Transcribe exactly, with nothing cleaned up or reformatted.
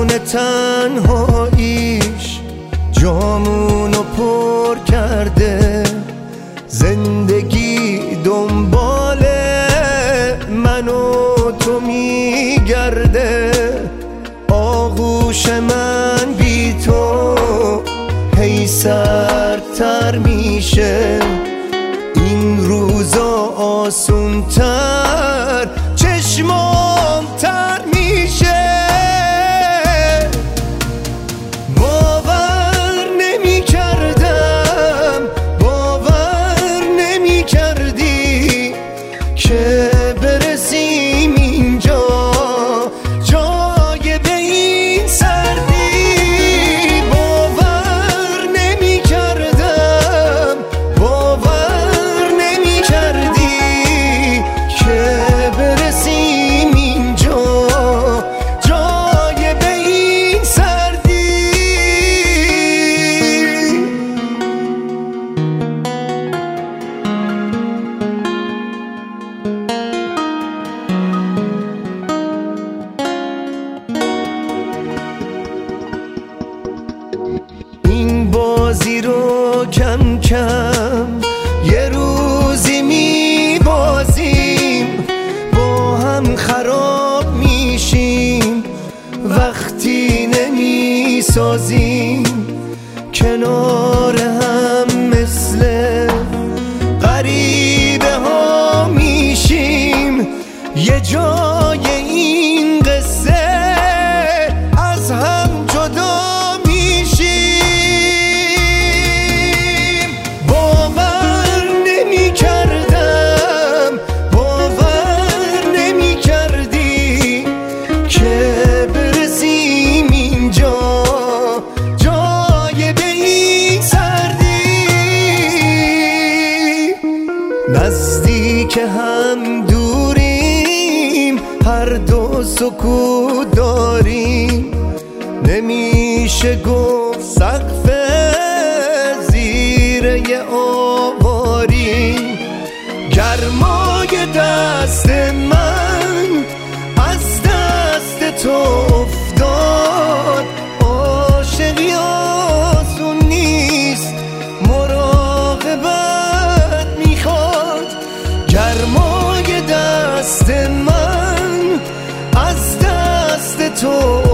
تنهاییش جامونو پر کرده، زندگی دنبال من و تو میگرده. آغوش من بی تو هی سردتر میشه، این روزا آسونتر چشمام تر میشه. باور نمی کردم، باور نمی کردی که برسیم اینجا، جای به این سردی. باور نمی کردم، باور نمی کردی که برسیم اینجا، جای به این سردی. این بازی رو کم کم یه روزی میبازیم، با هم خراب میشیم وقتی نمیسازیم. کنار هم مثل غریبه ها میشیم، یه جای این قصه از هم جدا میشیم. باور نمی کردم، باور نمی کردی که برسیم اینجا، جای به این سردی. نزدیک هم دوریم، هر دو سکوت داریم، نمیشه گفت سقف زیر یه آواریم. گرمای دست من از دست تو افتاد، عاشقی آسون نیست، مراقبت میخواد. گرمای دست من از دست تو